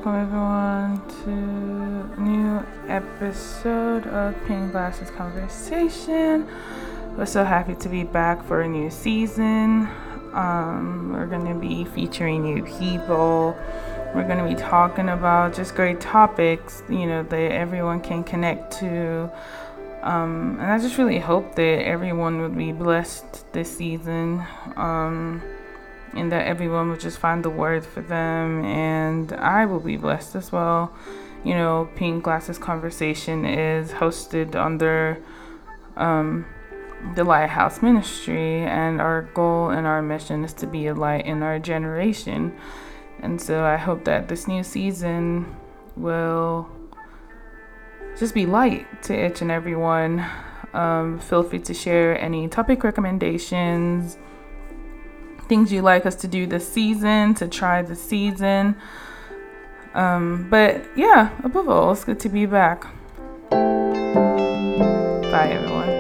welcome everyone to a new episode of Pink Glasses Conversation. We're so happy to be back for a new season. We're going to be featuring new people. We're going to be talking about just great topics, that everyone can connect to. And I just really hope that everyone would be blessed this season. And that everyone will just find the word for them, and I will be blessed as well. Pink Glasses Conversation is hosted under the Lighthouse Ministry, and our goal and our mission is to be a light in our generation. And so I hope that this new season will just be light to each and everyone. Feel free to share any topic recommendations, things you'd like us to do this season, to try this season. But yeah, above all, it's good to be back. Bye, everyone.